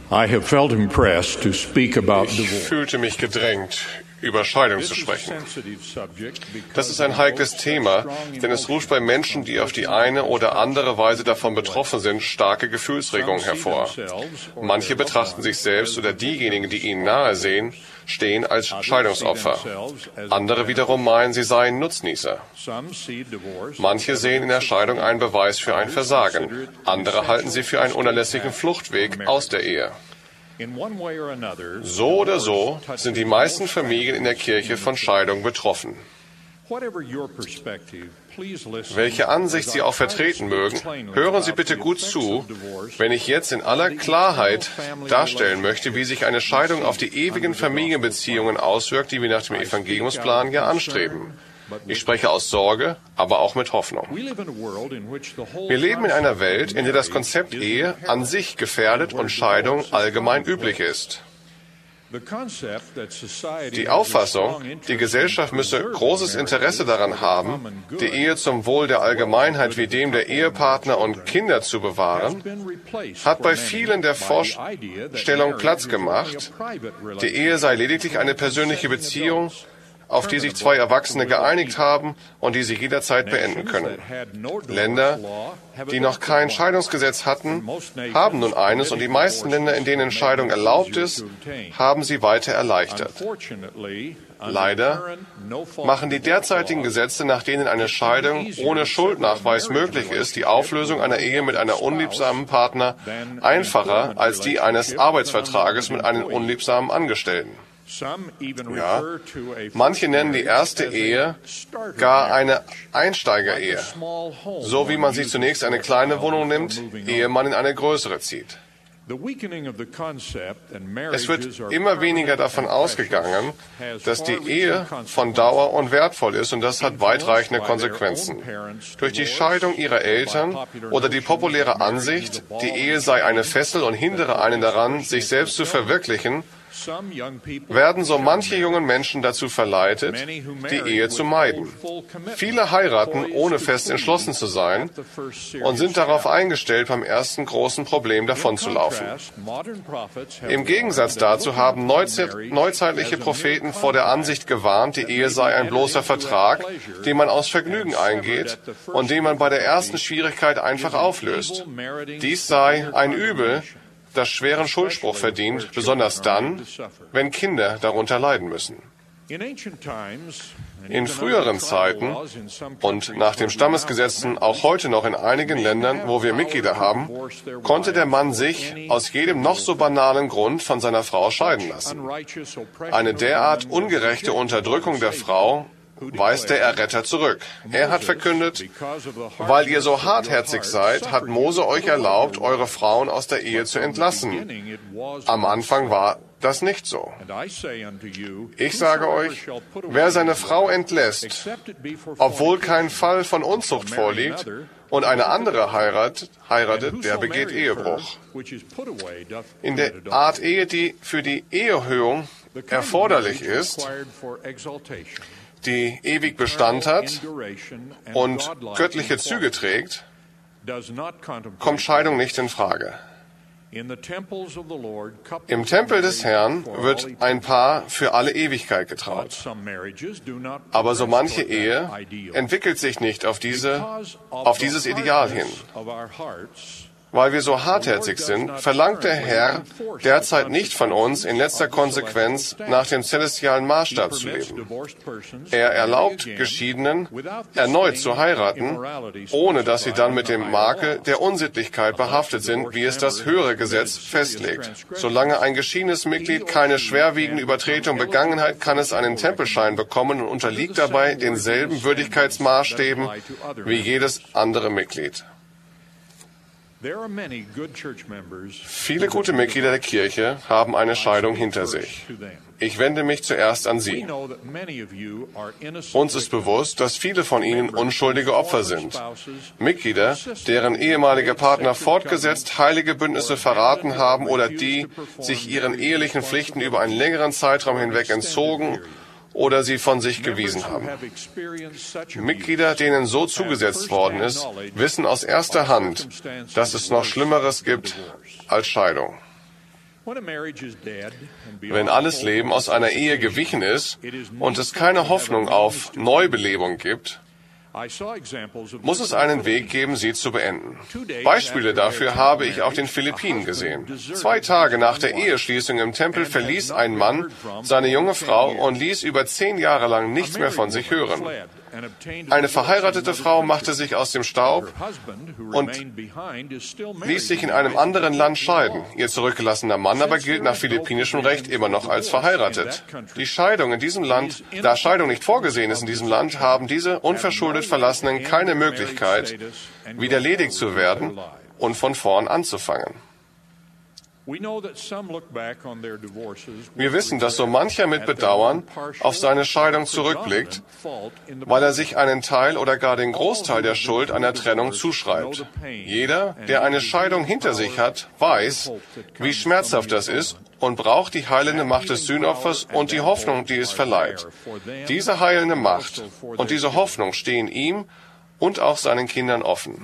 I have felt impressed to speak about Ich divorce. fühlte mich gedrängt, über Scheidung zu This is a sprechen. sensitive subject because Das ist ein heikles Thema, denn es ruft bei Menschen, die auf die eine oder andere Weise davon betroffen sind, starke Gefühlsregungen hervor. Manche betrachten sich selbst oder diejenigen, die ihnen nahe stehen als Scheidungsopfer. Andere wiederum meinen, sie seien Nutznießer. Manche sehen in der Scheidung einen Beweis für ein Versagen. Andere halten sie für einen unerlässlichen Fluchtweg aus der Ehe. So oder so sind die meisten Familien in der Kirche von Scheidung betroffen. Welche Ansicht Sie auch vertreten mögen, hören Sie bitte gut zu, wenn ich jetzt in aller Klarheit darstellen möchte, wie sich eine Scheidung auf die ewigen Familienbeziehungen auswirkt, die wir nach dem Evangeliumsplan ja anstreben. Ich spreche aus Sorge, aber auch mit Hoffnung. Wir leben in einer Welt, in der das Konzept Ehe an sich gefährdet und Scheidung allgemein üblich ist. Die Auffassung, die Gesellschaft müsse großes Interesse daran haben, die Ehe zum Wohl der Allgemeinheit wie dem der Ehepartner und Kinder zu bewahren, hat bei vielen der Vorstellung Platz gemacht, die Ehe sei lediglich eine persönliche Beziehung, auf die sich zwei Erwachsene geeinigt haben und die sie jederzeit beenden können. Länder, die noch kein Scheidungsgesetz hatten, haben nun eines, und die meisten Länder, in denen Scheidung erlaubt ist, haben sie weiter erleichtert. Leider machen die derzeitigen Gesetze, nach denen eine Scheidung ohne Schuldnachweis möglich ist, die Auflösung einer Ehe mit einem unliebsamen Partner einfacher als die eines Arbeitsvertrages mit einem unliebsamen Angestellten. Ja, manche nennen die erste Ehe gar eine Einsteigerehe, so wie man sich zunächst eine kleine Wohnung nimmt, ehe man in eine größere zieht. Es wird immer weniger davon ausgegangen, dass die Ehe von Dauer und wertvoll ist, und das hat weitreichende Konsequenzen. Durch die Scheidung ihrer Eltern oder die populäre Ansicht, die Ehe sei eine Fessel und hindere einen daran, sich selbst zu verwirklichen, werden so manche jungen Menschen dazu verleitet, die Ehe zu meiden. Viele heiraten, ohne fest entschlossen zu sein, und sind darauf eingestellt, beim ersten großen Problem davonzulaufen. Im Gegensatz dazu haben neuzeitliche Propheten vor der Ansicht gewarnt, die Ehe sei ein bloßer Vertrag, den man aus Vergnügen eingeht und den man bei der ersten Schwierigkeit einfach auflöst. Dies sei ein Übel, das schweren Schuldspruch verdient, besonders dann, wenn Kinder darunter leiden müssen. In früheren Zeiten und nach den Stammesgesetzen auch heute noch in einigen Ländern, wo wir Mitglieder haben, konnte der Mann sich aus jedem noch so banalen Grund von seiner Frau scheiden lassen. Eine derart ungerechte Unterdrückung der Frau weist der Erretter zurück. Er hat verkündet: Weil ihr so hartherzig seid, hat Mose euch erlaubt, eure Frauen aus der Ehe zu entlassen. Am Anfang war das nicht so. Ich sage euch, wer seine Frau entlässt, obwohl kein Fall von Unzucht vorliegt, und eine andere heiratet, der begeht Ehebruch. In der Art Ehe, die für die Eheerhöhung erforderlich ist, die ewig Bestand hat und göttliche Züge trägt, kommt Scheidung nicht in Frage. Im Tempel des Herrn wird ein Paar für alle Ewigkeit getraut. Aber so manche Ehe entwickelt sich nicht auf dieses Ideal hin. Weil wir so hartherzig sind, verlangt der Herr derzeit nicht von uns, in letzter Konsequenz nach dem celestialen Maßstab zu leben. Er erlaubt Geschiedenen, erneut zu heiraten, ohne dass sie dann mit dem Makel der Unsittlichkeit behaftet sind, wie es das höhere Gesetz festlegt. Solange ein geschiedenes Mitglied keine schwerwiegende Übertretung begangen hat, kann es einen Tempelschein bekommen und unterliegt dabei denselben Würdigkeitsmaßstäben wie jedes andere Mitglied. Viele gute Mitglieder der Kirche haben eine Scheidung hinter sich. Ich wende mich zuerst an Sie. Uns ist bewusst, dass viele von Ihnen unschuldige Opfer sind. Mitglieder, deren ehemaliger Partner fortgesetzt heilige Bündnisse verraten haben oder die sich ihren ehelichen Pflichten über einen längeren Zeitraum hinweg entzogen oder sie von sich gewiesen haben. Mitglieder, denen so zugesetzt worden ist, wissen aus erster Hand, dass es noch Schlimmeres gibt als Scheidung. Wenn alles Leben aus einer Ehe gewichen ist und es keine Hoffnung auf Neubelebung gibt, muss es einen Weg geben, sie zu beenden. Beispiele dafür habe ich auf den Philippinen gesehen. 2 Tage nach der Eheschließung im Tempel verließ ein Mann seine junge Frau und ließ über 10 Jahre lang nichts mehr von sich hören. Eine verheiratete Frau machte sich aus dem Staub und ließ sich in einem anderen Land scheiden. Ihr zurückgelassener Mann aber gilt nach philippinischem Recht immer noch als verheiratet. Die Scheidung in diesem Land, da Scheidung nicht vorgesehen ist in diesem Land, haben diese unverschuldet Verlassenen keine Möglichkeit, wieder ledig zu werden und von vorn anzufangen. Wir wissen, dass so mancher mit Bedauern auf seine Scheidung zurückblickt, weil er sich einen Teil oder gar den Großteil der Schuld einer Trennung zuschreibt. Jeder, der eine Scheidung hinter sich hat, weiß, wie schmerzhaft das ist und braucht die heilende Macht des Sühnopfers und die Hoffnung, die es verleiht. Diese heilende Macht und diese Hoffnung stehen ihm und auch seinen Kindern offen.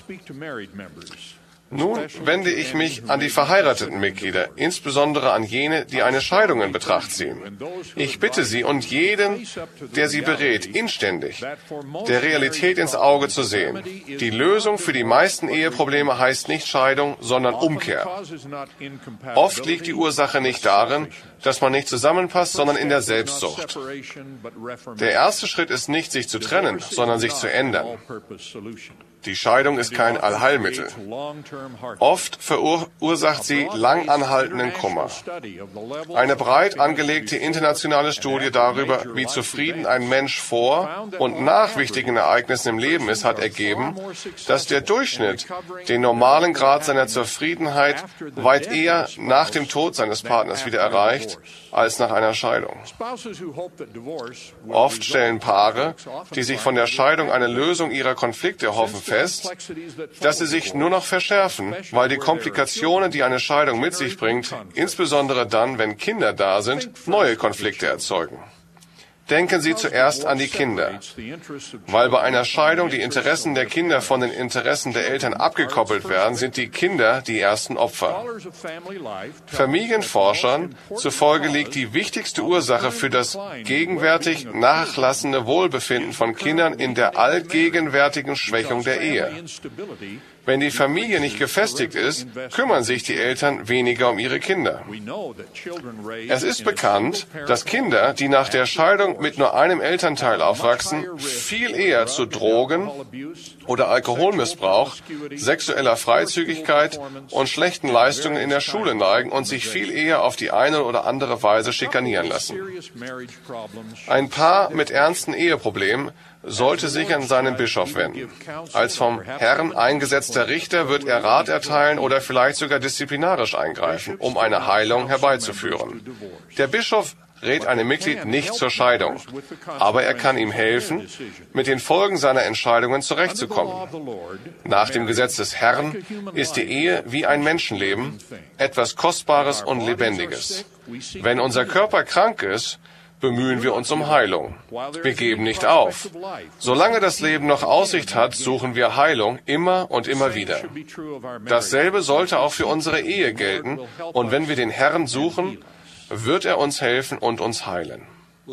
Nun wende ich mich an die verheirateten Mitglieder, insbesondere an jene, die eine Scheidung in Betracht ziehen. Ich bitte Sie und jeden, der Sie berät, inständig, der Realität ins Auge zu sehen. Die Lösung für die meisten Eheprobleme heißt nicht Scheidung, sondern Umkehr. Oft liegt die Ursache nicht darin, dass man nicht zusammenpasst, sondern in der Selbstsucht. Der erste Schritt ist nicht, sich zu trennen, sondern sich zu ändern. Die Scheidung ist kein Allheilmittel. Oft verursacht sie lang anhaltenden Kummer. Eine breit angelegte internationale Studie darüber, wie zufrieden ein Mensch vor und nach wichtigen Ereignissen im Leben ist, hat ergeben, dass der Durchschnitt den normalen Grad seiner Zufriedenheit weit eher nach dem Tod seines Partners wieder erreicht, als nach einer Scheidung. Oft stellen Paare, die sich von der Scheidung eine Lösung ihrer Konflikte erhoffen, fest, dass sie sich nur noch verschärfen, weil die Komplikationen, die eine Scheidung mit sich bringt, insbesondere dann, wenn Kinder da sind, neue Konflikte erzeugen. Denken Sie zuerst an die Kinder, weil bei einer Scheidung die Interessen der Kinder von den Interessen der Eltern abgekoppelt werden, sind die Kinder die ersten Opfer. Familienforschern zufolge liegt die wichtigste Ursache für das gegenwärtig nachlassende Wohlbefinden von Kindern in der allgegenwärtigen Schwächung der Ehe. Wenn die Familie nicht gefestigt ist, kümmern sich die Eltern weniger um ihre Kinder. Es ist bekannt, dass Kinder, die nach der Scheidung mit nur einem Elternteil aufwachsen, viel eher zu Drogen oder Alkoholmissbrauch, sexueller Freizügigkeit und schlechten Leistungen in der Schule neigen und sich viel eher auf die eine oder andere Weise schikanieren lassen. Ein Paar mit ernsten Eheproblemen sollte sich an seinen Bischof wenden. Als vom Herrn eingesetzter Richter wird er Rat erteilen oder vielleicht sogar disziplinarisch eingreifen, um eine Heilung herbeizuführen. Der Bischof rät einem Mitglied nicht zur Scheidung, aber er kann ihm helfen, mit den Folgen seiner Entscheidungen zurechtzukommen. Nach dem Gesetz des Herrn ist die Ehe wie ein Menschenleben, etwas Kostbares und Lebendiges. Wenn unser Körper krank ist, bemühen wir uns um Heilung. Wir geben nicht auf. Solange das Leben noch Aussicht hat, suchen wir Heilung immer und immer wieder. Dasselbe sollte auch für unsere Ehe gelten, und wenn wir den Herrn suchen, wird er uns helfen und uns heilen.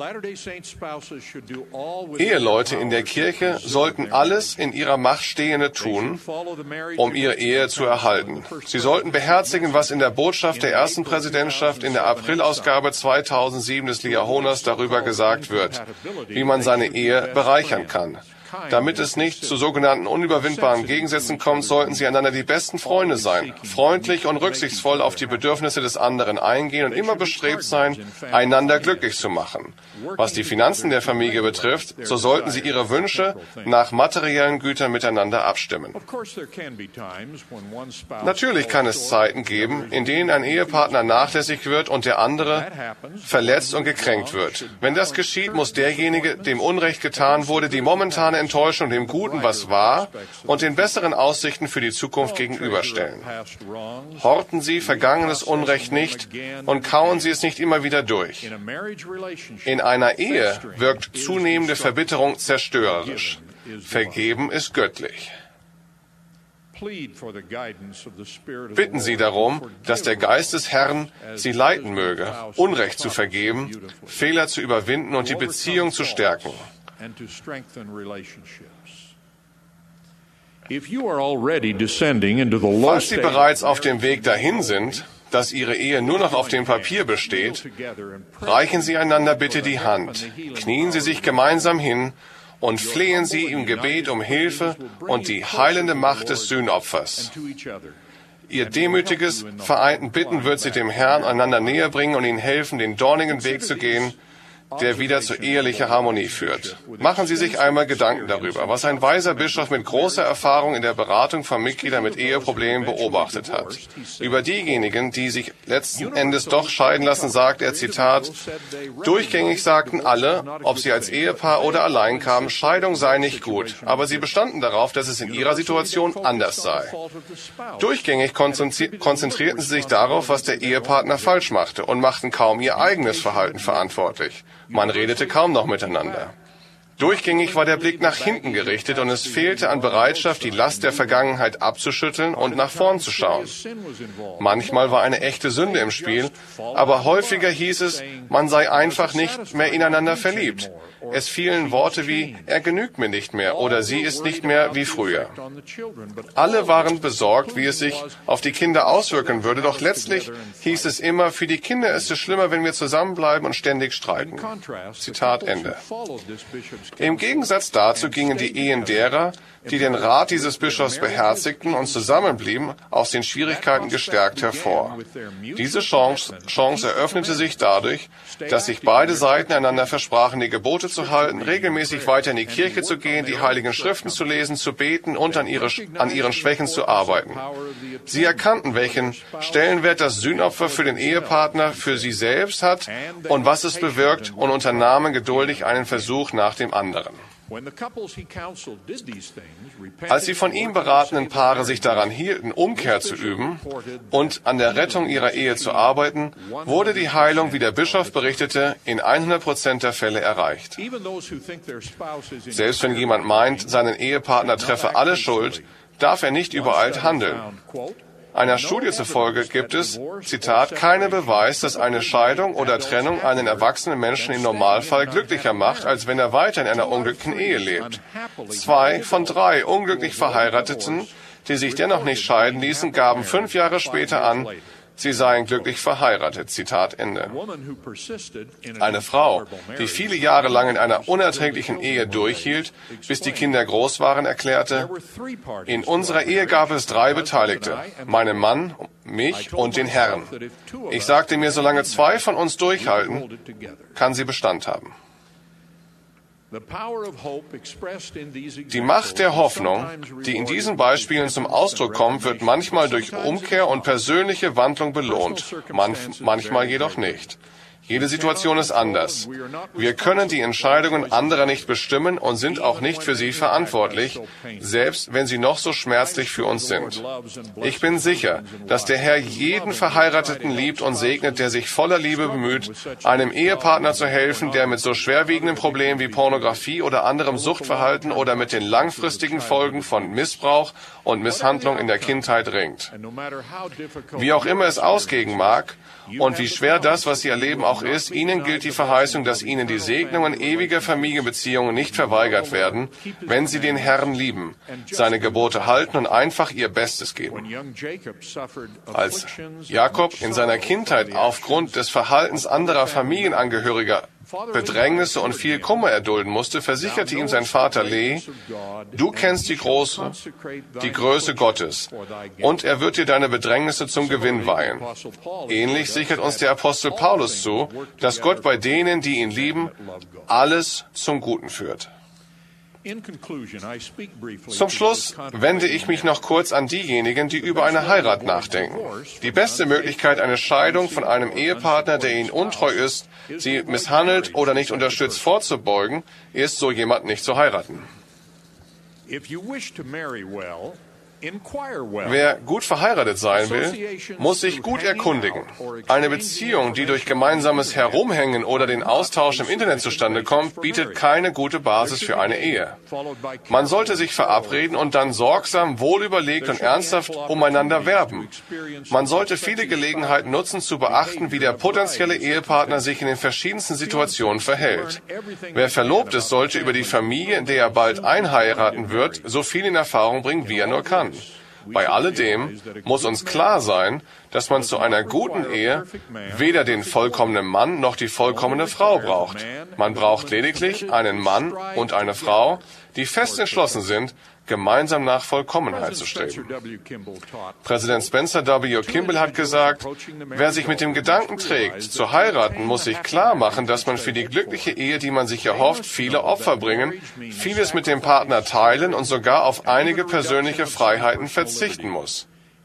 Eheleute in der Kirche sollten alles in ihrer Macht Stehende tun, um ihre Ehe zu erhalten. Sie sollten beherzigen, was in der Botschaft der ersten Präsidentschaft in der Aprilausgabe 2007 des Liahonas darüber gesagt wird, wie man seine Ehe bereichern kann. Damit es nicht zu sogenannten unüberwindbaren Gegensätzen kommt, sollten sie einander die besten Freunde sein, freundlich und rücksichtsvoll auf die Bedürfnisse des anderen eingehen und immer bestrebt sein, einander glücklich zu machen. Was die Finanzen der Familie betrifft, so sollten sie ihre Wünsche nach materiellen Gütern miteinander abstimmen. Natürlich kann es Zeiten geben, in denen ein Ehepartner nachlässig wird und der andere verletzt und gekränkt wird. Wenn das geschieht, muss derjenige, dem Unrecht getan wurde, die momentane Enttäuschung dem Guten, was war, und den besseren Aussichten für die Zukunft gegenüberstellen. Horten Sie vergangenes Unrecht nicht und kauen Sie es nicht immer wieder durch. In einer Ehe wirkt zunehmende Verbitterung zerstörerisch. Vergeben ist göttlich. Bitten Sie darum, dass der Geist des Herrn Sie leiten möge, Unrecht zu vergeben, Fehler zu überwinden und die Beziehung zu stärken. Falls Sie bereits auf dem Weg dahin sind, dass Ihre Ehe nur noch auf dem Papier besteht, reichen Sie einander bitte die Hand, knien Sie sich gemeinsam hin und flehen Sie im Gebet um Hilfe und die heilende Macht des Sühnopfers. Ihr demütiges, vereinten Bitten wird Sie dem Herrn einander näher bringen und Ihnen helfen, den dornigen Weg zu gehen, der wieder zu ehelicher Harmonie führt. Machen Sie sich einmal Gedanken darüber, was ein weiser Bischof mit großer Erfahrung in der Beratung von Mitgliedern mit Eheproblemen beobachtet hat. Über diejenigen, die sich letzten Endes doch scheiden lassen, sagt er, Zitat, durchgängig sagten alle, ob sie als Ehepaar oder allein kamen, Scheidung sei nicht gut, aber sie bestanden darauf, dass es in ihrer Situation anders sei. Durchgängig konzentrierten sie sich darauf, was der Ehepartner falsch machte und machten kaum ihr eigenes Verhalten verantwortlich. Man redete kaum noch miteinander. Durchgängig war der Blick nach hinten gerichtet und es fehlte an Bereitschaft, die Last der Vergangenheit abzuschütteln und nach vorn zu schauen. Manchmal war eine echte Sünde im Spiel, aber häufiger hieß es, man sei einfach nicht mehr ineinander verliebt. Es fielen Worte wie, er genügt mir nicht mehr oder sie ist nicht mehr wie früher. Alle waren besorgt, wie es sich auf die Kinder auswirken würde, doch letztlich hieß es immer, für die Kinder ist es schlimmer, wenn wir zusammenbleiben und ständig streiten. Zitat Ende. Im Gegensatz dazu gingen die Ehen derer, die den Rat dieses Bischofs beherzigten und zusammenblieben, aus den Schwierigkeiten gestärkt hervor. Diese Chance eröffnete sich dadurch, dass sich beide Seiten einander versprachen, die Gebote zu halten, regelmäßig weiter in die Kirche zu gehen, die Heiligen Schriften zu lesen, zu beten und an ihren Schwächen zu arbeiten. Sie erkannten, welchen Stellenwert das Sühnopfer für den Ehepartner für sie selbst hat und was es bewirkt und unternahmen geduldig einen Versuch nach dem anderen. Als die von ihm beratenen Paare sich daran hielten, Umkehr zu üben und an der Rettung ihrer Ehe zu arbeiten, wurde die Heilung, wie der Bischof berichtete, in 100% der Fälle erreicht. Selbst wenn jemand meint, seinen Ehepartner treffe alle Schuld, darf er nicht übereilt handeln. Einer Studie zufolge gibt es, Zitat, keinen Beweis, dass eine Scheidung oder Trennung einen erwachsenen Menschen im Normalfall glücklicher macht, als wenn er weiter in einer unglücklichen Ehe lebt. 2 von 3 unglücklich Verheirateten, die sich dennoch nicht scheiden ließen, gaben 5 Jahre später an, sie seien glücklich verheiratet. Zitat Ende. Eine Frau, die viele Jahre lang in einer unerträglichen Ehe durchhielt, bis die Kinder groß waren, erklärte, in unserer Ehe gab es 3 Beteiligte, meinen Mann, mich und den Herrn. Ich sagte mir, solange 2 von uns durchhalten, kann sie Bestand haben. Die Macht der Hoffnung, die in diesen Beispielen zum Ausdruck kommt, wird manchmal durch Umkehr und persönliche Wandlung belohnt, manchmal jedoch nicht. Jede Situation ist anders. Wir können die Entscheidungen anderer nicht bestimmen und sind auch nicht für sie verantwortlich, selbst wenn sie noch so schmerzlich für uns sind. Ich bin sicher, dass der Herr jeden Verheirateten liebt und segnet, der sich voller Liebe bemüht, einem Ehepartner zu helfen, der mit so schwerwiegenden Problemen wie Pornografie oder anderem Suchtverhalten oder mit den langfristigen Folgen von Missbrauch und Misshandlung in der Kindheit ringt. Wie auch immer es ausgehen mag, und wie schwer das, was sie erleben, auch ist, ihnen gilt die Verheißung, dass ihnen die Segnungen ewiger Familienbeziehungen nicht verweigert werden, wenn sie den Herrn lieben, seine Gebote halten und einfach ihr Bestes geben. Als Jakob in seiner Kindheit aufgrund des Verhaltens anderer Familienangehöriger Bedrängnisse und viel Kummer erdulden musste, versicherte ihm sein Vater Lee, du kennst die Größe Gottes, und er wird dir deine Bedrängnisse zum Gewinn weihen. Ähnlich sichert uns der Apostel Paulus zu, dass Gott bei denen, die ihn lieben, alles zum Guten führt. Zum Schluss wende ich mich noch kurz an diejenigen, die über eine Heirat nachdenken. Die beste Möglichkeit, eine Scheidung von einem Ehepartner, der ihnen untreu ist, sie misshandelt oder nicht unterstützt, vorzubeugen, ist, so jemand nicht zu heiraten. Wer gut verheiratet sein will, muss sich gut erkundigen. Eine Beziehung, die durch gemeinsames Herumhängen oder den Austausch im Internet zustande kommt, bietet keine gute Basis für eine Ehe. Man sollte sich verabreden und dann sorgsam, wohlüberlegt und ernsthaft umeinander werben. Man sollte viele Gelegenheiten nutzen, zu beachten, wie der potenzielle Ehepartner sich in den verschiedensten Situationen verhält. Wer verlobt ist, sollte über die Familie, in der er bald einheiraten wird, so viel in Erfahrung bringen, wie er nur kann. Bei alledem muss uns klar sein, dass man zu einer guten Ehe weder den vollkommenen Mann noch die vollkommene Frau braucht. Man braucht lediglich einen Mann und eine Frau, die fest entschlossen sind, gemeinsam nach Vollkommenheit zu streben. Präsident Spencer W. Kimball hat gesagt, wer sich mit dem Gedanken trägt, zu heiraten, muss sich klar machen, dass man für die glückliche Ehe, die man sich erhofft, viele Opfer bringen, vieles mit dem Partner teilen und sogar auf einige persönliche Freiheiten verzichten muss.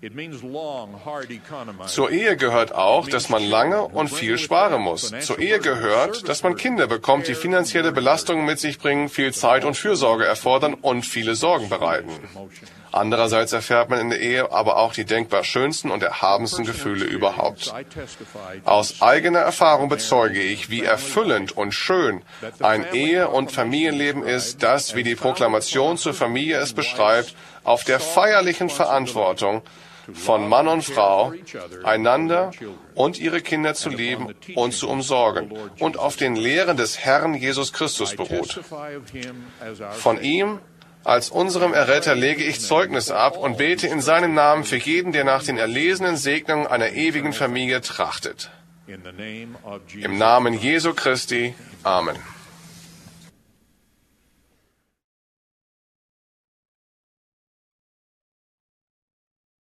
Zur Ehe gehört auch, dass man lange und viel sparen muss. Zur Ehe gehört, dass man Kinder bekommt, die finanzielle Belastungen mit sich bringen, viel Zeit und Fürsorge erfordern und viele Sorgen bereiten. Andererseits erfährt man in der Ehe aber auch die denkbar schönsten und erhabensten Gefühle überhaupt. Aus eigener Erfahrung bezeuge ich, wie erfüllend und schön ein Ehe- und Familienleben ist, das, wie die Proklamation zur Familie es beschreibt, auf der feierlichen Verantwortung von Mann und Frau, einander und ihre Kinder zu lieben und zu umsorgen und auf den Lehren des Herrn Jesus Christus beruht. Von ihm als unserem Erretter lege ich Zeugnis ab und bete in seinem Namen für jeden, der nach den erlesenen Segnungen einer ewigen Familie trachtet. Im Namen Jesu Christi. Amen.